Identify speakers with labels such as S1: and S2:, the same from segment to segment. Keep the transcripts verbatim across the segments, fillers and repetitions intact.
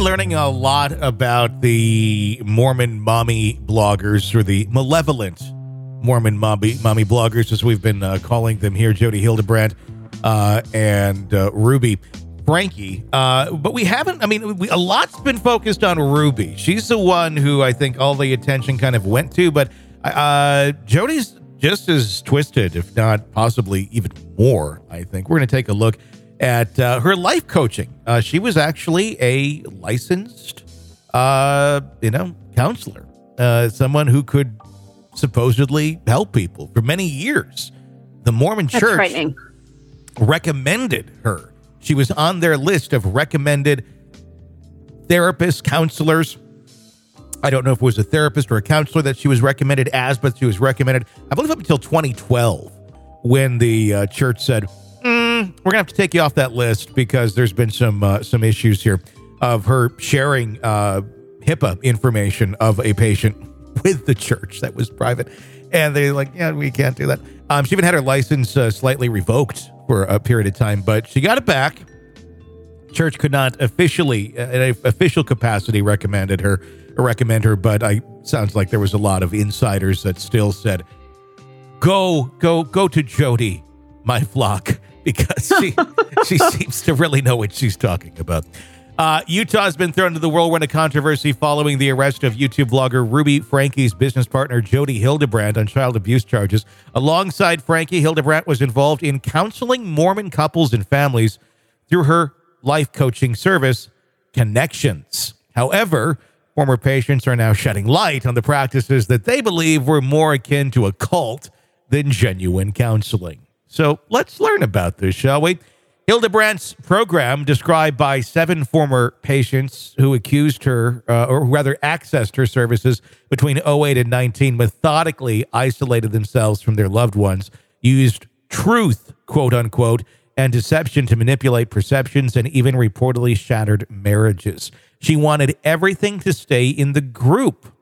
S1: been learning a lot about the Mormon mommy bloggers, or the malevolent Mormon mommy, mommy bloggers, as we've been uh, calling them here, Jody Hildebrandt uh, and uh, Ruby Franke. Uh, but we haven't, I mean, we, a lot's been focused on Ruby. She's the one who I think all the attention kind of went to, but uh, Jody's just as twisted, if not possibly even more, I think. We're going to take a look at uh, her life coaching. Uh, she was actually a licensed, uh, you know, counselor, uh, someone who could supposedly help people for many years. The Mormon
S2: That's
S1: Church
S2: frightening.
S1: recommended her. She was on their list of recommended therapists, counselors. I don't know if it was a therapist or a counselor that she was recommended as, but she was recommended, I believe, up until twenty twelve, when the uh, church said, Mm, we're gonna have to take you off that list because there's been some uh, some issues here of her sharing uh, HIPAA information of a patient with the church that was private, and they're like, yeah, we can't do that. Um, she even had her license uh, slightly revoked for a period of time, but she got it back. Church could not officially, uh, in an official capacity, recommended her or recommend her, but I sounds like there was a lot of insiders that still said, "Go, go, go to Jody, my flock." Because she she seems to really know what she's talking about. Uh, Utah has been thrown into the whirlwind of controversy following the arrest of YouTube vlogger Ruby Franke's business partner Jody Hildebrandt on child abuse charges. Alongside Franke, Hildebrandt was involved in counseling Mormon couples and families through her life coaching service, Connections. However, former patients are now shedding light on the practices that they believe were more akin to a cult than genuine counseling. So let's learn about this, shall we? Hildebrandt's program, described by seven former patients who accused her, uh, or rather accessed her services between oh eight and nineteen, methodically isolated themselves from their loved ones, used truth, quote unquote, and deception to manipulate perceptions, and even reportedly shattered marriages. She wanted everything to stay in the group,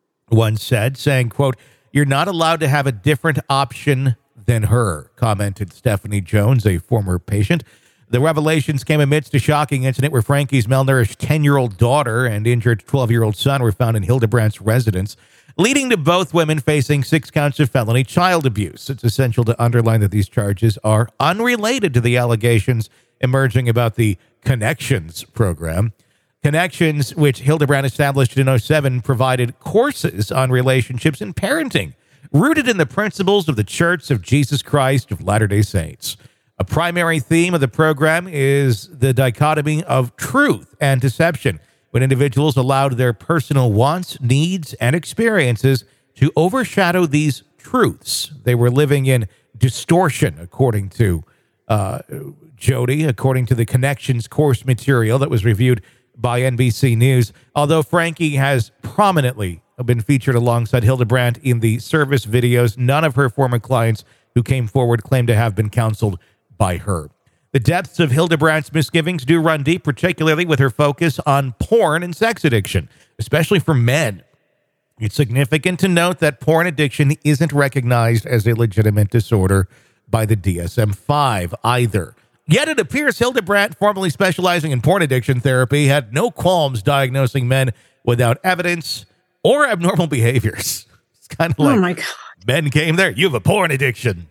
S1: one said, saying, quote, "You're not allowed to have a different option than her," commented Stephanie Jones, a former patient. The revelations came amidst a shocking incident where Franke's malnourished ten-year-old daughter and injured twelve-year-old son were found in Hildebrandt's residence, leading to both women facing six counts of felony child abuse. It's essential to underline that these charges are unrelated to the allegations emerging about the Connections program. Connections, which Hildebrandt established in oh seven, provided courses on relationships and parenting, rooted in the principles of the Church of Jesus Christ of Latter-day Saints. A primary theme of the program is the dichotomy of truth and deception, when individuals allowed their personal wants, needs, and experiences to overshadow these truths. They were living in distortion, according to uh, Jody, according to the Connections course material that was reviewed by N B C News. Although Franke has prominently been featured alongside Hildebrandt in the service videos, none of her former clients who came forward claim to have been counseled by her. The depths of Hildebrandt's misgivings do run deep, particularly with her focus on porn and sex addiction, especially for men. It's significant to note that porn addiction isn't recognized as a legitimate disorder by the D S M five either. Yet it appears Hildebrandt, formerly specializing in porn addiction therapy, had no qualms diagnosing men without evidence or abnormal behaviors. It's kind of like,
S2: oh my God,
S1: men came there, you have a porn addiction.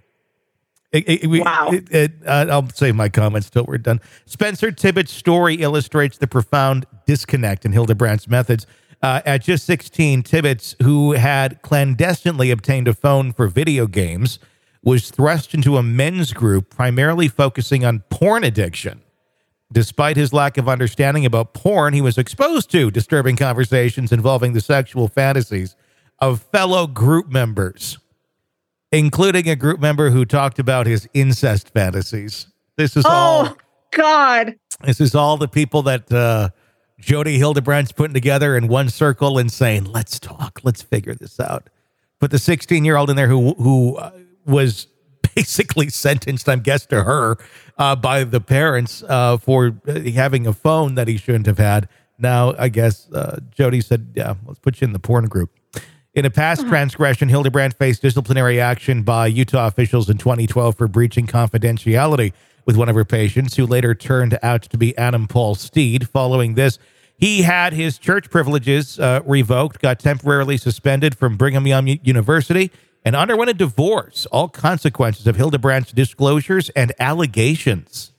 S1: It, it, we,
S2: wow.
S1: It, it, uh, I'll save my comments till we're done. Spencer Tibbetts' story illustrates the profound disconnect in Hildebrandt's methods. Uh, at just sixteen, Tibbetts, who had clandestinely obtained a phone for video games, was thrust into a men's group primarily focusing on porn addiction. Despite his lack of understanding about porn, he was exposed to disturbing conversations involving the sexual fantasies of fellow group members, including a group member who talked about his incest fantasies. This is
S2: oh,
S1: all.
S2: God.
S1: This is all the people that uh, Jody Hildebrandt's putting together in one circle and saying, let's talk, let's figure this out. Put the sixteen-year-old in there who who uh, was basically sentenced, I guess, to her uh, by the parents uh, for having a phone that he shouldn't have had. Now, I guess uh, Jody said, yeah, let's put you in the porn group. In a past transgression, Hildebrandt faced disciplinary action by Utah officials in twenty twelve for breaching confidentiality with one of her patients, who later turned out to be Adam Paul Steed. Following this, He had his church privileges uh, revoked, got temporarily suspended from Brigham Young U- University, and underwent a divorce. All consequences of Hildebrandt's disclosures and allegations.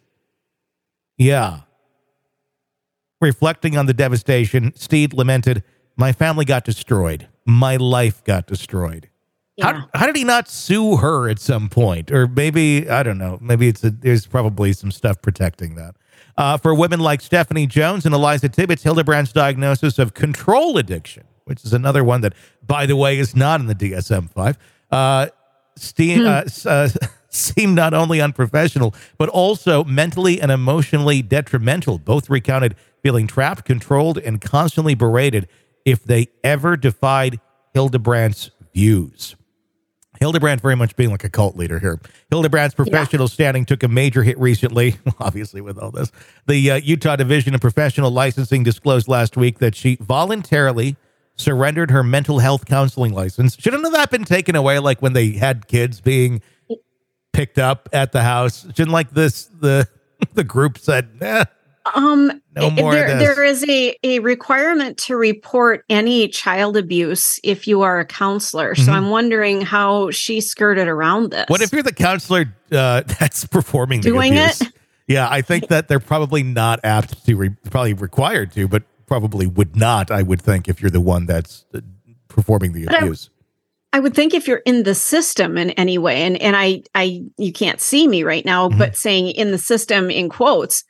S1: Yeah. Reflecting on the devastation, Steed lamented, "My family got destroyed. My life got destroyed." Yeah. How, how did he not sue her at some point? Or maybe, I don't know, maybe it's a, there's probably some stuff protecting that. Uh, for women like Stephanie Jones and Eliza Tibbetts, Hildebrandt's diagnosis of control addiction, which is another one that, by the way, is not in the D S M five, uh, ste- hmm. uh, uh, seemed not only unprofessional, but also mentally and emotionally detrimental. Both recounted feeling trapped, controlled, and constantly berated if they ever defied Hildebrandt's views. Hildebrandt very much being like a cult leader here. Hildebrandt's professional yeah. standing took a major hit recently, obviously with all this. The uh, Utah Division of Professional Licensing disclosed last week that she voluntarily surrendered her mental health counseling license. Shouldn't that been taken away like when they had kids being picked up at the house? Shouldn't like this, the the group said, eh,
S2: Um,
S1: no more
S2: there,
S1: of this.
S2: there is a, a requirement to report any child abuse if you are a counselor. So mm-hmm. I'm wondering how she skirted around this.
S1: What if you're the counselor uh, that's performing the
S2: Doing
S1: abuse?
S2: it?
S1: Yeah, I think that they're probably not apt to, re- probably required to, but probably would not, I would think, if you're the one that's uh, performing the but abuse.
S2: I, I would think if you're in the system in any way, and, and I, I, you can't see me right now, mm-hmm. but saying in the system in quotes,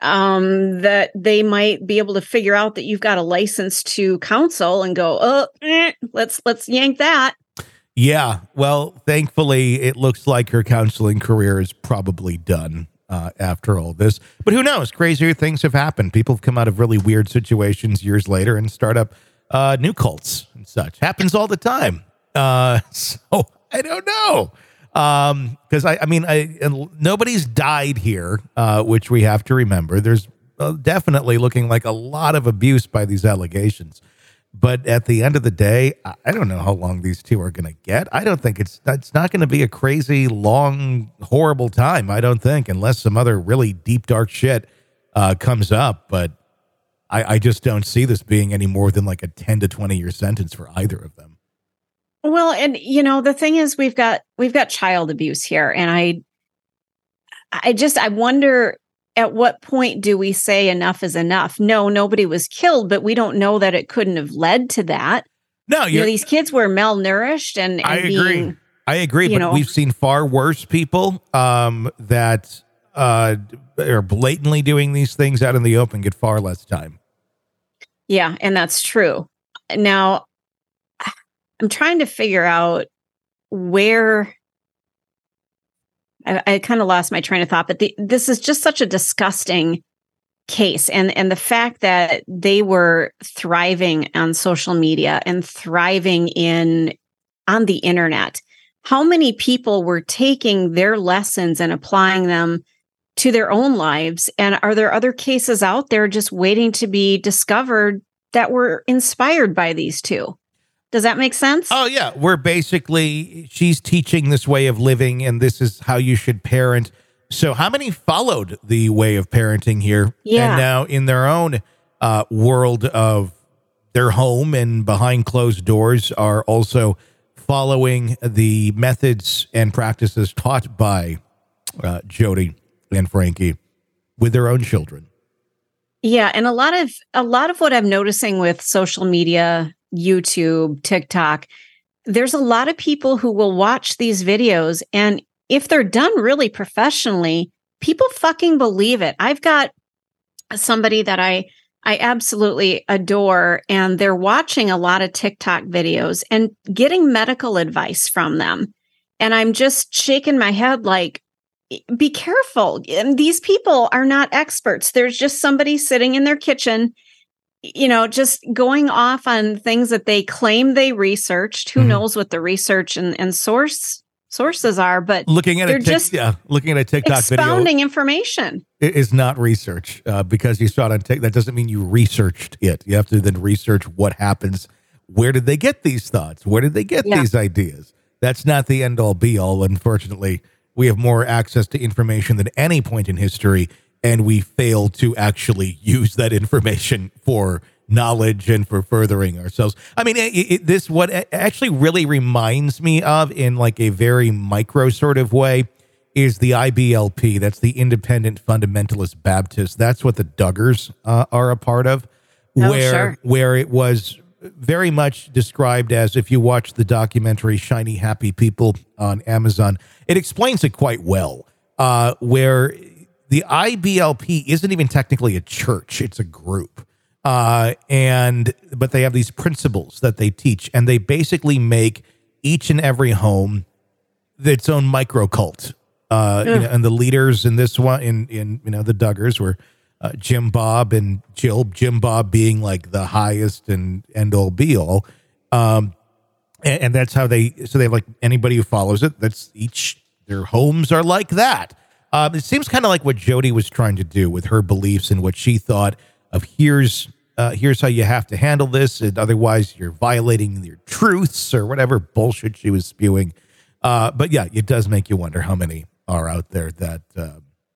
S2: um, that they might be able to figure out that you've got a license to counsel and go, oh, eh, let's let's yank that.
S1: Yeah, well, thankfully, it looks like her counseling career is probably done uh, after all this. But who knows? Crazier things have happened. People have come out of really weird situations years later and start up uh, new cults and such. Happens all the time. Uh, so I don't know. Um, because I, I mean, I nobody's died here, uh, which we have to remember. There's uh, definitely looking like a lot of abuse by these allegations. But at the end of the day, I, I don't know how long these two are going to get. I don't think it's it's not going to be a crazy, long, horrible time. I don't think, unless some other really deep, dark shit uh, comes up. But I, I just don't see this being any more than like a ten to twenty year sentence for either of them.
S2: Well, and you know, the thing is we've got we've got child abuse here, and I I just I wonder at what point do we say enough is enough? No, nobody was killed, but we don't know that it couldn't have led to that.
S1: No,
S2: you know, these kids were malnourished and, and
S1: I agree.
S2: Being,
S1: I agree, but know, we've seen far worse people um, that uh, are blatantly doing these things out in the open get far less time.
S2: Yeah, and that's true. Now, I'm trying to figure out where I, I kind of lost my train of thought, but the, this is just such a disgusting case. And, and the fact that they were thriving on social media and thriving in on the internet. How many people were taking their lessons and applying them to their own lives? And are there other cases out there just waiting to be discovered that were inspired by these two? Does that make sense?
S1: Oh, yeah. We're basically, she's teaching this way of living, and this is how you should parent. So how many followed the way of parenting here?
S2: Yeah.
S1: And now in their own uh, world of their home and behind closed doors are also following the methods and practices taught by uh, Jodi and Frankie with their own children.
S2: Yeah. And a lot of, a lot of what I'm noticing with social media, YouTube, TikTok, there's a lot of people who will watch these videos, and if they're done really professionally, people fucking believe it. I've got somebody that I I absolutely adore, and they're watching a lot of TikTok videos and getting medical advice from them. And I'm just shaking my head like, be careful. And these people are not experts. There's just somebody sitting in their kitchen, you know, just going off on things that they claim they researched. Who mm-hmm. knows what the research and, and source sources are, but
S1: looking at
S2: they're
S1: a tic-
S2: just
S1: yeah, looking at a TikTok
S2: expounding
S1: video
S2: information.
S1: It is not research uh, because you saw it on TikTok. That doesn't mean you researched it. You have to then research what happens. Where did they get these thoughts? Where did they get yeah. these ideas? That's not the end all be all. Unfortunately, we have more access to information than any point in history. and we fail to actually use that information for knowledge and for furthering ourselves. I mean, it, it, this what it actually really reminds me of in like a very micro sort of way is the I B L P. That's the Independent Fundamentalist Baptist. That's what the Duggars uh, are a part of,
S2: oh,
S1: where
S2: sure.
S1: where it was very much described as, if you watch the documentary Shiny Happy People on Amazon, it explains it quite well, uh, where the I B L P isn't even technically a church. It's a group. Uh, and, but they have these principles that they teach, and they basically make each and every home its own micro cult. Uh, you know, and the leaders in this one, in, in, you know, the Duggars were, uh, Jim Bob and Jill, Jim Bob being like the highest and end all be all. Um, and, and that's how they, so they have like anybody who follows it, that's each, their homes are like that. Um, it seems kind of like what Jody was trying to do with her beliefs and what she thought of here's uh, here's how you have to handle this, and otherwise you're violating your truths or whatever bullshit she was spewing. Uh, but yeah, it does make you wonder how many are out there that, uh,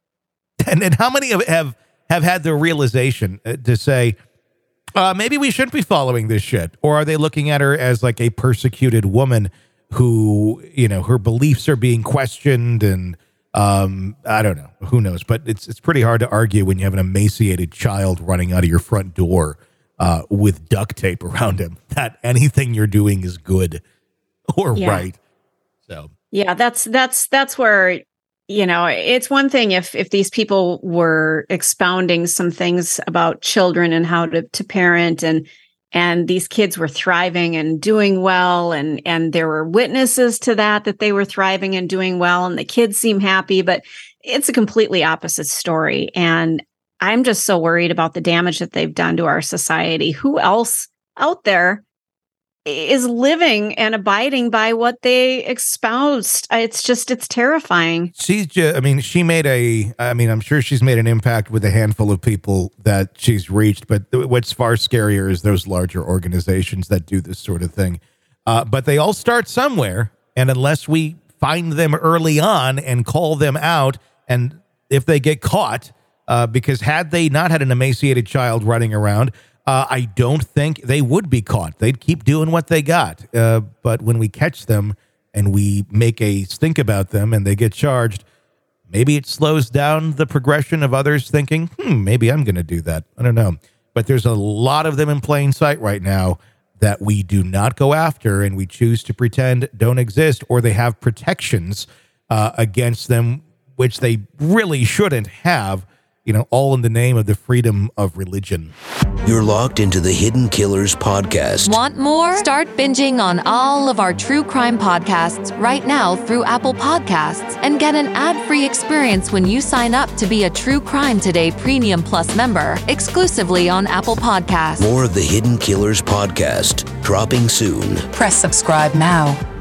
S1: and and how many have have, have had the realization to say, uh, maybe we shouldn't be following this shit, or are they looking at her as like a persecuted woman who, you know, her beliefs are being questioned and. Um, I don't know. Who knows? But it's it's pretty hard to argue when you have an emaciated child running out of your front door uh, with duct tape around him that anything you're doing is good or
S2: yeah.
S1: right. So
S2: yeah, that's that's that's where, you know, it's one thing if if these people were expounding some things about children and how to, to parent, and and these kids were thriving and doing well, and and there were witnesses to that, that they were thriving and doing well, and the kids seem happy, but it's a completely opposite story. And I'm just so worried about the damage that they've done to our society. Who else out there is living and abiding by what they espoused? It's just, it's terrifying.
S1: She's just, I mean, she made a, I mean, I'm sure she's made an impact with a handful of people that she's reached, but what's far scarier is those larger organizations that do this sort of thing. Uh, but they all start somewhere. And unless we find them early on and call them out, and if they get caught, uh, because had they not had an emaciated child running around, Uh, I don't think they would be caught. They'd keep doing what they got. Uh, but when we catch them and we make a stink about them and they get charged, maybe it slows down the progression of others thinking, hmm, maybe I'm going to do that. I don't know. But there's a lot of them in plain sight right now that we do not go after, and we choose to pretend don't exist, or they have protections uh, against them, which they really shouldn't have. You know, all in the name of the freedom of religion.
S3: You're locked into the Hidden Killers podcast.
S4: Want more? Start binging on all of our true crime podcasts right now through Apple Podcasts, and get an ad-free experience when you sign up to be a True Crime Today Premium Plus member, exclusively on Apple Podcasts.
S3: More of the Hidden Killers podcast, dropping soon.
S5: Press subscribe now.